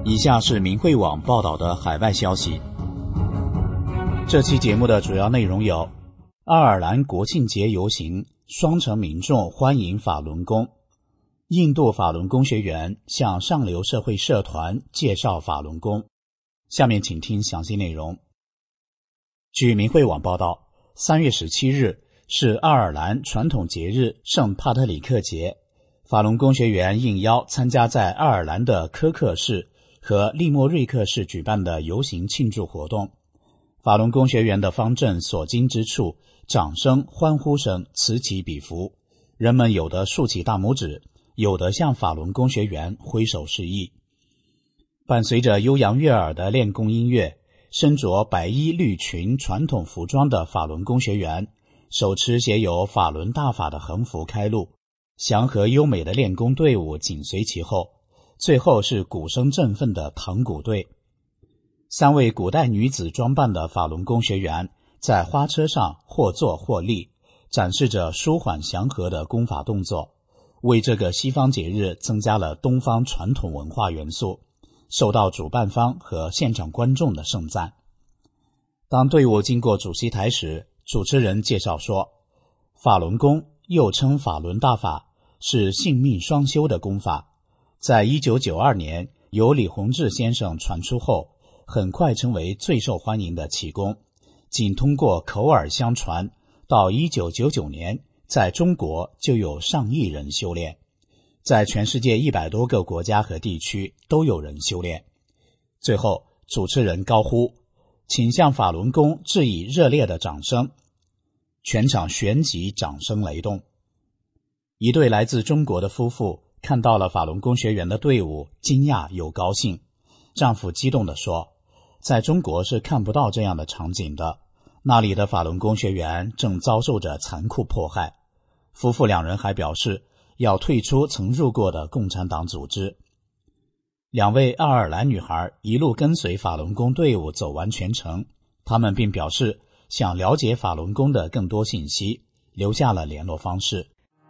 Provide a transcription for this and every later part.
以下是明慧网报道的海外消息。这期节目的主要内容有：爱尔兰国庆节游行，双城民众欢迎法轮功；印度法轮功学员向上流社会社团介绍法轮功。下面请听详细内容。据明慧网报道，3月17日是爱尔兰传统节日圣帕特里克节，法轮功学员应邀参加在爱尔兰的科克市和利莫瑞克市举办的游行庆祝活动。法轮功学员的方阵所经之处，掌声欢呼声此起彼伏，人们有的竖起大拇指，有的向法轮功学员挥手示意。伴随着悠扬悦耳的练功音乐，身着白衣绿裙传统服装的法轮功学员手持写有法轮大法的横幅开路，祥和优美的练功队伍紧随其后，最后是鼓声振奋的唐鼓队。3位古代女子装扮的法轮功学员在花车上或坐或立，展示着舒缓祥和的功法动作，为这个西方节日增加了东方传统文化元素，受到主办方和现场观众的盛赞。当队伍经过主席台时，主持人介绍说，法轮功又称法轮大法，是性命双修的功法，在1992年由李洪志先生传出后，很快成为最受欢迎的气功，仅通过口耳相传，到1999年在中国就有上亿人修炼，在全世界100多个国家和地区都有人修炼。最后主持人高呼，请向法轮功致以热烈的掌声，全场旋即掌声雷动。一对来自中国的夫妇看到了法轮功学员的队伍，惊讶又高兴。丈夫激动地说，在中国是看不到这样的场景的，那里的法轮功学员正遭受着残酷迫害。夫妇两人还表示要退出曾入过的共产党组织。2位爱尔兰女孩一路跟随法轮功队伍走完全程，她们并表示想了解法轮功的更多信息，留下了联络方式。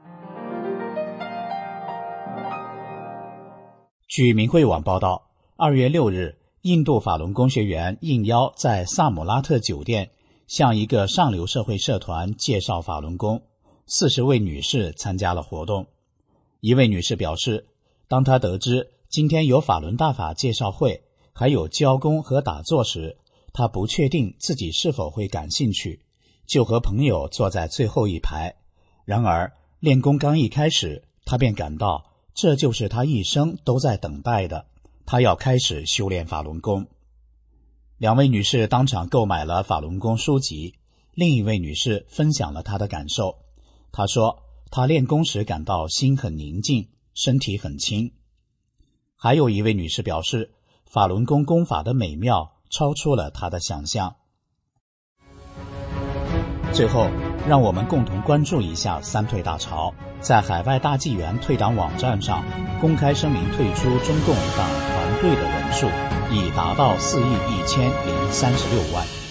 据明慧网报道，2月6日，印度法轮功学员应邀在萨姆拉特酒店向一个上流社会社团介绍法轮功，40位女士参加了活动。一位女士表示，当她得知今天有法轮大法介绍会，还有教功和打坐时，她不确定自己是否会感兴趣，就和朋友坐在最后一排。然而练功刚一开始，她便感到这就是她一生都在等待的，她要开始修炼法轮功。2位女士当场购买了法轮功书籍，另一位女士分享了她的感受。她说，她练功时感到心很宁静，身体很轻。还有一位女士表示，法轮功功法的美妙超出了她的想象。最后，让我们共同关注一下三退大潮。在海外大纪元退党网站上公开声明退出中共党团队的人数已达到4亿1036万。